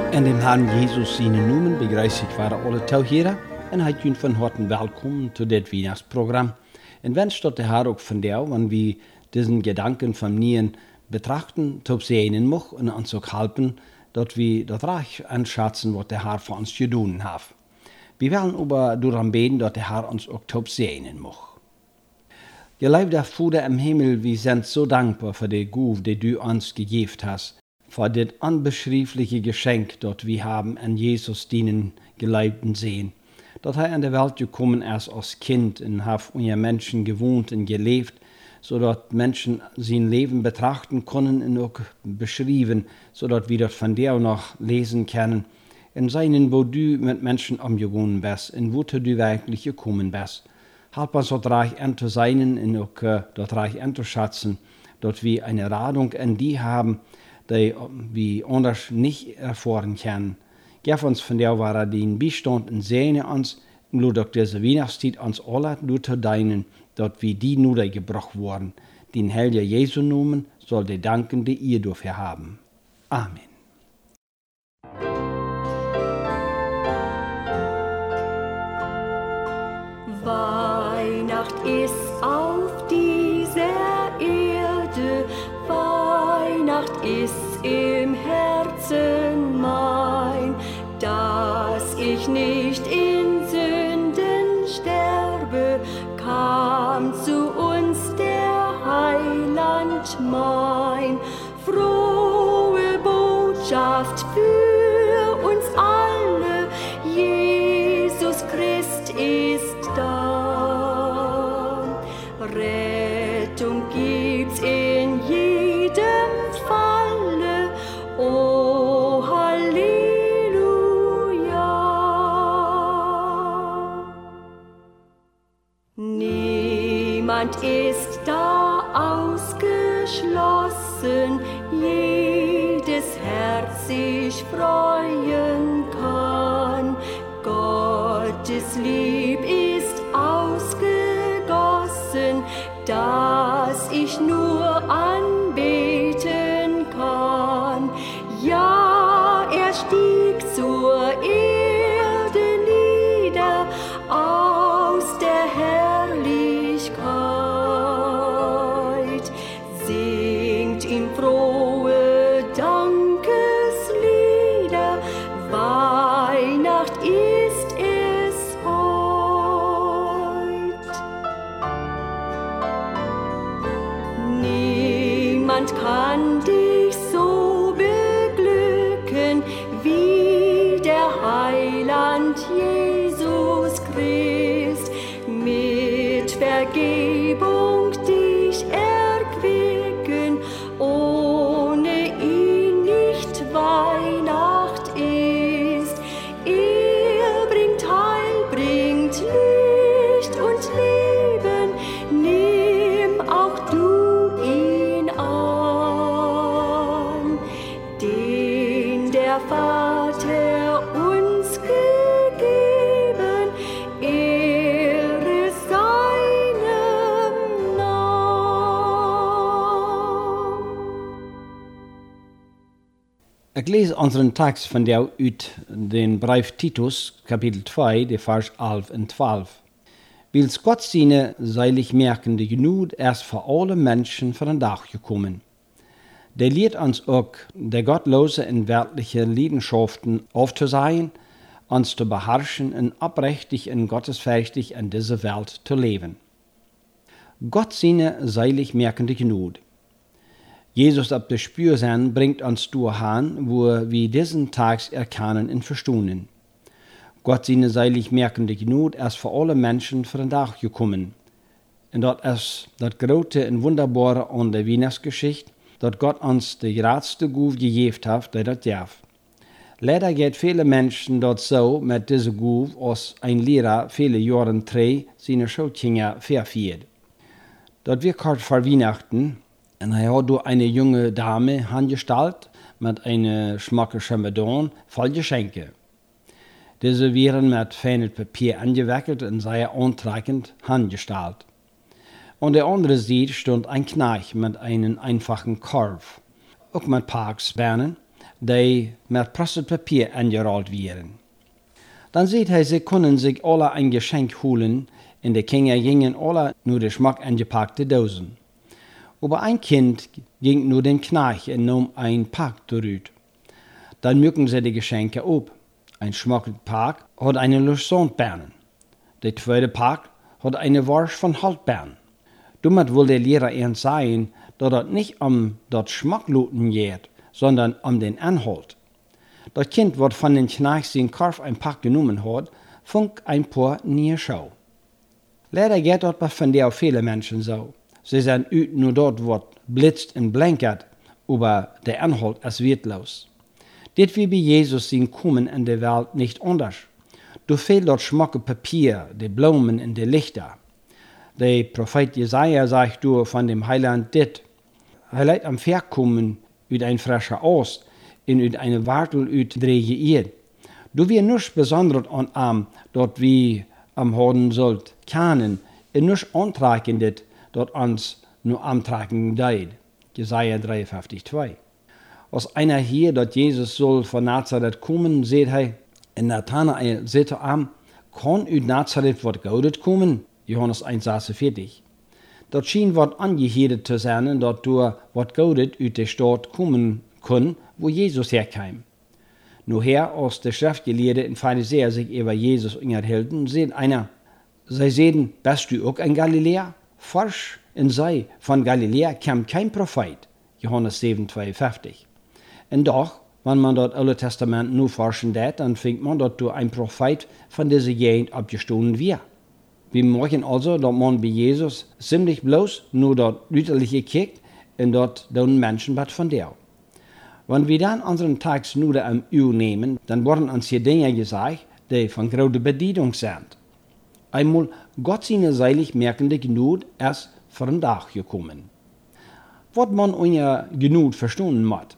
In dem Herrn Jesus seinen Namen begrüße ich alle Zuhörer und heiße ihn von Herzen willkommen zu dem Weihnachtsprogramm. Und wenn es der Herr auch von dir, wenn wir diesen Gedanken von mir betrachten, zu sehen muss und uns auch helfen, dass wir das Reich anschätzen, was der Herr für uns getan hat. Wir werden aber darum beten, dass der Herr uns auch zu sehen muss. Geliebter Vater im Himmel, wir sind so dankbar für die Gabe, die du uns gegeben hast, für das unbeschreibliche Geschenk, das wir haben an Jesus dienen Geliebten sehen. Dass er in die Welt gekommen ist als Kind und hat unter Menschen gewohnt und gelebt, sodass Menschen sein Leben betrachten können und auch beschreiben, sodass wir das von dir noch lesen können. In seinen, wo du mit Menschen umgegangen bist und wo du wirklich gekommen bist. Help uns das Reich an zu sein und auch das Reich anzuschätzen, dass wir eine Radung an die haben, die wir anders nicht erfahren können. Gib uns von der Ware den Beistand und sehne uns, nur durch diese Weihnachtszeit uns alle nur zu deinen, dass wir die niedergebracht wurden. Den Helden Jesu Namen soll der danken, die ihr dafür haben. Amen. Weihnacht ist auf dieser Erde, Weihnacht ist im Herzen mein, dass ich nicht in Sünden sterbe, kam zu uns der Heiland mein. Frohe Botschaft für uns alle, Jesus Christ ist da. Rettung gibt's in jedem Falle, oh Halleluja. Niemand ist da ausgeschlossen, jedes Herz sich freuen kann. Gottes Lieb ist ausgegossen, dass ich nur anbeten kann. Ja, er stieg zur Erde nieder aus der Herrlichkeit. Singt ihm frohe Dankeslieder, Weihnacht ist es heut. Niemand kann dich so beglücken wie der Heiland Jesus Christ, mit Vergebung dich erquicken, ohne ihn nicht Weihnacht ist. Er bringt Heil, bringt Licht und Leben, nimm auch du ihn an, den der Vater uns gegeben, Ehre seinem Namen. Ich lese unseren Text von der aus den Brief Titus, Kapitel 2, die Vers 11 und 12. Wils Gott seine seilig merkende Genut erst für alle Menschen für den Tag gekommen. Der lehrt uns auch, der gottlose in weltliche Leidenschaften aufzusehen, uns zu beherrschen und abrechtig und gottesfürchtig in dieser Welt zu leben. Gott seine seilig merkende Genut. Jesus ab der Spür sein bringt uns dahin, wo wir diesen Tags erkennen und verstehen. Gott seine seilig merkende Genut ist für alle Menschen für den Tag gekommen. Und das ist das große und wunderbare an der Weihnachtsgeschichte, dass Gott uns die größte Gabe gegeben hat, die das darf. Leider geht viele Menschen dort so mit dieser Gabe, als ein Lehrer viele Jahre seine Schulkinder verführt. Dort wird kurz vor Weihnachten, und er hat eine junge Dame angestellt mit einer schmackischen Madone voll Geschenke. Diese werden mit feinem Papier angewickelt und sehr antragend angestellt. An der anderen Seite stand ein Knecht mit einem einfachen Korb, auch mit Parksbeinen, die mit presset Papier angerollt werden. Dann sieht er, sie können sich alle ein Geschenk holen, und die Kinder gingen alle nur den Schmuck angepackte Dosen. Aber ein Kind ging nur den Knarch und nahm ein Pack zurück. Dann mücken sie die Geschenke ab. Ein Schmuckpack hat eine Lusonbeeren. Der zweite Pack hat eine Wurst von Haltbeeren. Damit will der Lehrer ernst sagen, dass es nicht das Schmuckluten geht, sondern den Inhalt. Das Kind, das von den Knarch sein Korf ein Pack genommen hat, fängt ein paar nie Schau. Leider geht das bei von der viele Menschen so. Sie sind nur dort, was blitzt und blinkert, aber der Inhalt ist wertlos. Dit wie bei Jesus sein Kommen in der Welt nicht anders. Du fehlt dort schmucke Papier, die Blumen und die Lichter. Der Prophet Jesaja sagt du von dem Heiland dit. Er leidt am Verkommen uit ein frischer Ost und uit eine Wartel uit drege Erd. Du wir nichts Besonderes an dort wie am Horden sollt kennen, und nichts Antragendes dort uns nur antragen deid. Jesaja 53,2. Als einer hier, dass Jesus soll von Nazareth kommen, seht er, in Nathanael seht er an, kann uit Nazareth wat Goudet kommen? Johannes 1,46. Dat schien wat angehedet zu sein, dass du wat Goudet uit der Stadt kommen kann, wo Jesus herkam. Nur her, als der Schriftgelehrte und Pharisäer sich über Jesus unterhielten, sehen einer, sie sehen, bist du auch ein Galiläer? Forsch in sei, von Galiläa kam kein Prophet. Johannes 7,52. Und doch, wenn man das Alte Testament nur forschen dat, dann findet man, dass du ein Prophet von dieser Gegend abgestohlen wird. Wir merken also, dass man bei Jesus ziemlich bloß nur das Lüterliche kickt und dort den Menschen was von der. Wenn wir dann unseren Text nur am Uhr nehmen, dann werden uns hier Dinge gesagt, die von großer Bedeutung sind. Einmal, Gott seine seilig merkende Gnut ist für den Tag gekommen. Was man unter Gnut verstehen muss.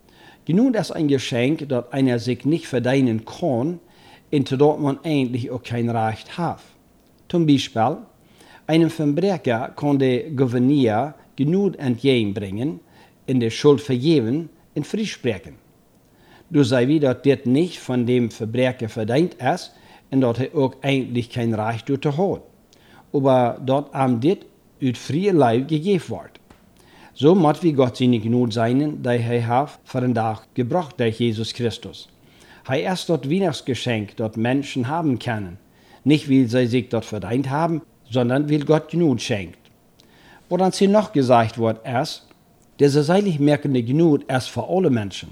Gnut ist ein Geschenk, das einer sich nicht verdienen kann, und dort man eigentlich auch kein Recht hat. Zum Beispiel, einem Verbrecher kann der Gouverneur Gnut entgegenbringen, in der Schuld vergeben und freisprechen. Du sei wie, dass das nicht von dem Verbrecher verdient ist und dass er auch eigentlich kein Recht dazu hat. Aber dort am dit uit freie Leib gegeben wird. So muss wie Gott seine Gnut sein, die er hat für den Tag gebracht durch Jesus Christus. Er ist das Weihnachtsgeschenk, das Menschen haben können. Nicht, weil sie sich dort verdient haben, sondern weil Gott Gnut schenkt. Woran sie noch gesagt wird, ist, diese seilig merkende Gnut ist für alle Menschen.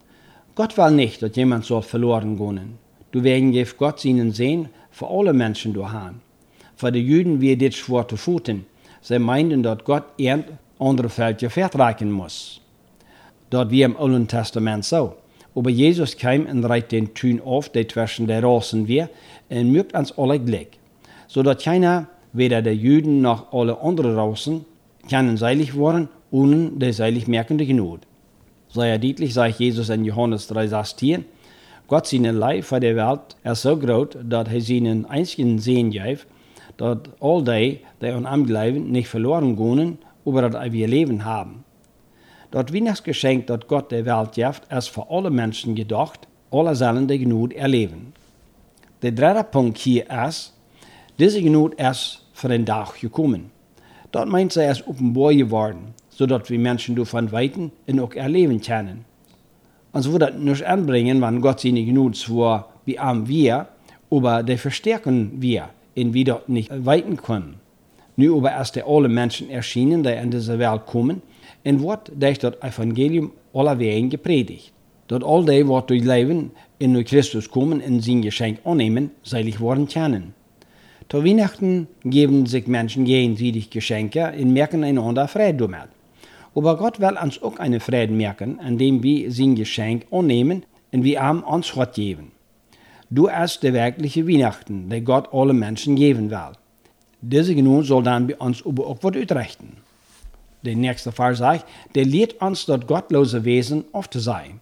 Gott will nicht, dass jemand soll verloren gehen. Du wegen gibt Gott seinen Sehen für alle Menschen haben. Für die Juden wird dit schwer zu futen. Sie meinten, dass Gott andere Völker vertragen muss. Dort wie im Alten Testament so. Aber Jesus kam und reiht den Tun auf, der zwischen den Rassen wir, und mögt uns alle Glück. So dass keiner, weder der Juden noch alle anderen Rassen, können seilig worden, ohne der seilig merkende Gnut. Sehr deutlich sagt Jesus in Johannes 3,16, Gott seine Leib für die Welt ist so groß, dass er seinen einzigen Sehen gibt, dass all die an ihm glauben, nicht verloren gehen, aber dass wir Leben haben. Das Weihnachtsgeschenk, das Gott der Welt gibt, ist für alle Menschen gedacht, alle sollen die Gnut erleben. Der dritte Punkt hier ist, diese Gnut ist für den Tag gekommen. Das meint, sie ist offenbar geworden, sodass wir Menschen davon weiten und auch erleben können. Uns würde das nicht anbringen, wenn Gott seine Gnut zwar wie am wir, aber die verstärken wir, und wir dort nicht weiten können. Nu aber ist der alle Menschen erschienen, die in diese Welt kommen, und wird durch das Evangelium aller Wegen gepredigt. Dass all die, die durch Leben in durch Christus kommen und sein Geschenk annehmen, seilig worden können. Zu Weihnachten geben sich Menschen gegenseitig Geschenke und merken einander Frieden damit. Aber Gott will uns auch einen Frieden merken, indem wir sein Geschenk annehmen und wir ihm uns Gott geben. Du ist der wirkliche Weihnachten, der Gott alle Menschen geben will. Diese Gnut soll dann bei uns aber auch was ausrichten. Der nächste Vers sagt, der lehrt uns das gottlose Wesen auf zu sein.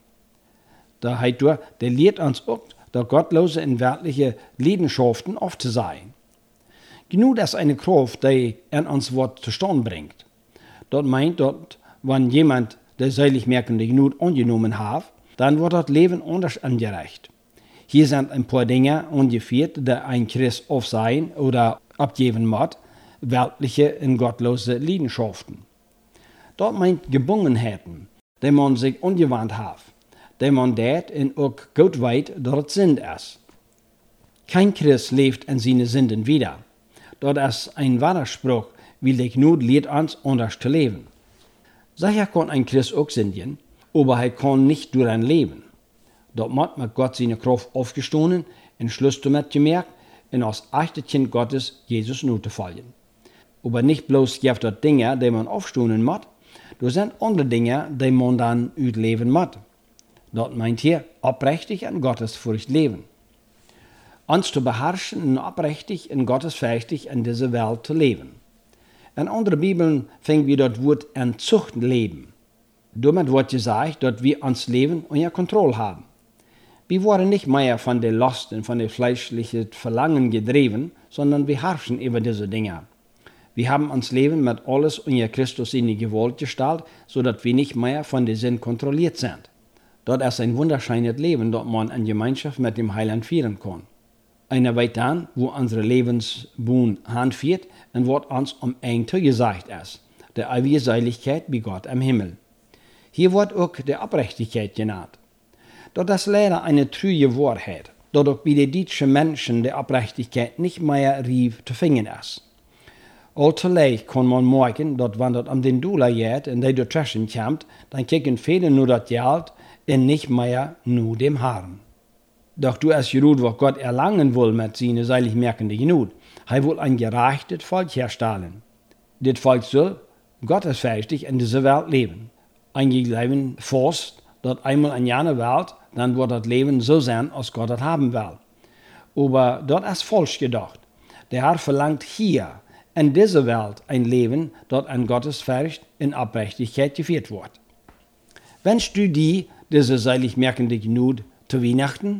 Da heißt er, der lehrt uns auch, das gottlose und weltliche Leidenschaften auf zu sein. Gnut ist eine Kraft, die in uns was zustande bringt. Das meint, dass wenn jemand der seilig merkende Gnut angenommen hat, dann wird das Leben anders angereicht. Hier sind ein paar Dinge angeführt, die ein Christ aufsehen oder abgeben muss, weltliche und gottlose Leidenschaften. Dort meint Gebungenheiten, die man sich ungewandt hat, die man dat und auch gut weiß, dass es Sinn ist. Kein Christ lebt in seine Sünden wieder. Dort ist ein Widerspruch, weil die Gnade lehrt uns, anders zu leben. Sicher kann ein Christ auch sündigen, aber er kann nicht durch ein Leben. Dort muss mit Gott seine Kraft aufgestoßen und Schluss damit gemerkt und als echte Kind Gottes Jesus nur zu folgen. Aber nicht bloß gibt es Dinge, die man aufstoßen muss, da sind andere Dinge, die man dann ausleben muss. Dort meint hier aufrichtig in Gottesfurcht leben. Uns zu beherrschen und aufrichtig in Gottesfürchtig in dieser Welt zu leben. In anderen Bibeln finden wir das Wort in Zucht leben. Damit wird gesagt, dass wir uns Leben unter Kontrolle haben. Wir wurden nicht mehr von der Lust und von der fleischlichen Verlangen getrieben, sondern wir herrschen über diese Dinge. Wir haben uns Leben mit alles unter Christus in die Gewalt gestellt, sodass wir nicht mehr von der Sinn kontrolliert sind. Dort ist ein wunderschönes Leben, das man in Gemeinschaft mit dem Heiland führen kann. Einer weiß dann, wo unsere Lebensbahn hinführt und was uns ein zugesagt ist, der ewige Seligkeit bei Gott im Himmel. Hier wird auch die Aufrichtigkeit genannt. Dort ist leider eine trüge Wahrheit, dass auch bei den deutschen Menschen die Aufrichtigkeit nicht mehr rief zu finden ist. Allzu leicht kann man merken, dass wenn das den Dollar geht und der dazwischen kommt, dann kicken viele nur das Geld und nicht mehr nur dem Herrn. Doch du hast geruht, was Gott erlangen will mit seiner seilig merkenden Gnade. Er will ein gerechtes Volk herstellen. Das Volk soll gottesfürchtig in dieser Welt leben. Eingegeben fast, dass einmal in jener Welt, dann wird das Leben so sein, als Gott das haben will. Aber das ist falsch gedacht. Der Herr verlangt hier, in dieser Welt, ein Leben, das an Gottesfurcht in Aufrichtigkeit geführt wird. Wünschst du dir diese seilig merkende Gnade zu Weihnachten?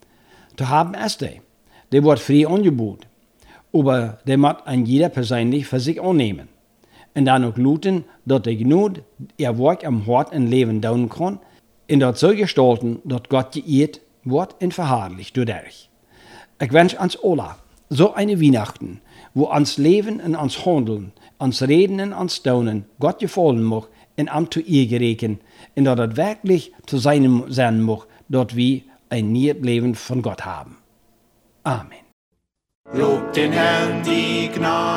Zu haben ist der wird frei angeboten. Aber der muss ein jeder persönlich für sich annehmen. Und dann auch luten, dass die Gnade ihr Werk am Hort und Leben tun kann, und das so gestalten, dass Gott geehrt wird und verherrlicht dadurch. Ich wünsche uns alle so eine Weihnachten, wo uns Leben und uns Handeln, uns Reden und uns Tun Gott gefallen mag und am zu ihr gereken, und dass es wirklich zu sein mag, dass wir ein neues Leben von Gott haben. Amen. Lob den Herrn, die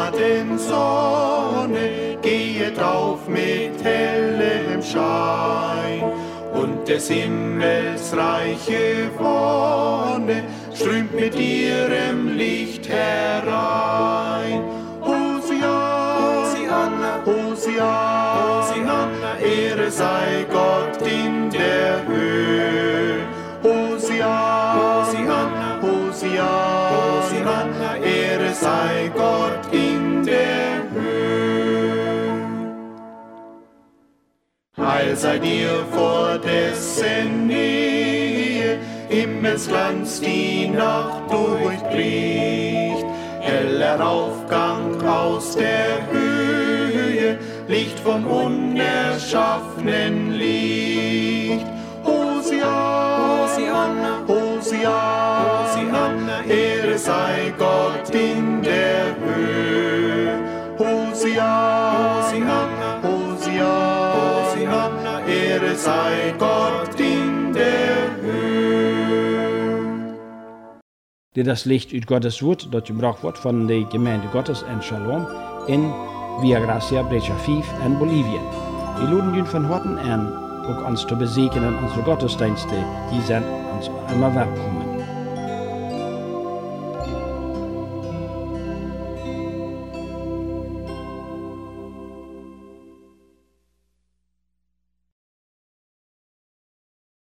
Gnadensonne gehet auf mit hellem Schein, und des Himmels reiche Wonne strömt mit ihrem Licht herein. Hosianna, Hosianna, Hosianna, Ehre sei Gott in der Höhe. Hosianna, Hosianna, Hosianna, Ehre sei Gott in der Höhe. Heil sei dir vor dessen Nähe, Himmelsglanz die Nacht durchbricht. Heller Aufgang aus der Höhe, Licht vom unerschaffenen Licht. Hosianna, Hosianna, Hosianna, Ehre sei Gott in der Höhe. Hosianna, Hosianna, Hosianna, Ehre sei Gott in der Höhe. Das Licht uit Gottes Wort, das gebracht wird von der Gemeinde Gottes in Shalom in Via Gracia Brecha 5 in Bolivien. Wir laden ihn von Horten an, auch uns zu besegnen, unsere Gottesdienste, die sind uns immer willkommen.